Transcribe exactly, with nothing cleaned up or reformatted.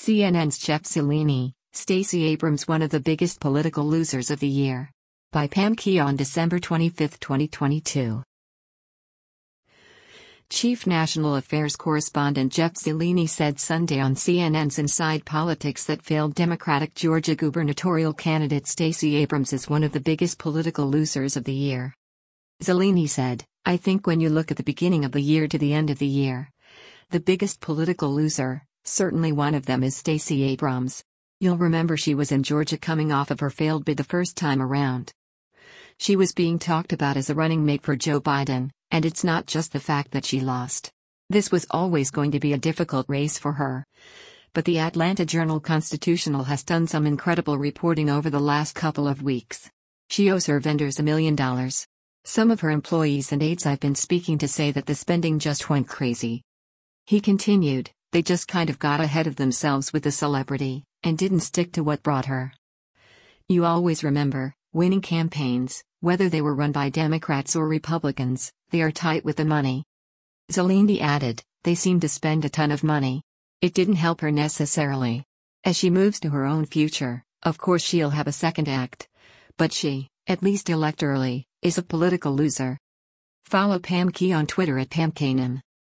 C N N's Jeff Zeleny, Stacey Abrams one of the biggest political losers of the year. By Pam Keogh, December twenty-fifth, twenty twenty-two. Chief National Affairs Correspondent Jeff Zeleny said Sunday on C N N's Inside Politics that failed Democratic Georgia gubernatorial candidate Stacey Abrams is one of the biggest political losers of the year. Zeleny said, "I think when you look at the beginning of the year to the end of the year, the biggest political loser, certainly one of them, is Stacey Abrams. You'll remember she was in Georgia coming off of her failed bid the first time around. She was being talked about as a running mate for Joe Biden, and it's not just the fact that she lost. This was always going to be a difficult race for her. But the Atlanta Journal-Constitutional has done some incredible reporting over the last couple of weeks. She owes her vendors a million dollars. Some of her employees and aides I've been speaking to say that the spending just went crazy." He continued, "They just kind of got ahead of themselves with the celebrity, and didn't stick to what brought her. You always remember, winning campaigns, whether they were run by Democrats or Republicans, they are tight with the money." Zeleny added, "They seem to spend a ton of money. It didn't help her necessarily. As she moves to her own future, of course she'll have a second act. But she, at least electorally, is a political loser." Follow Pam Keogh on Twitter at Pam Keogh.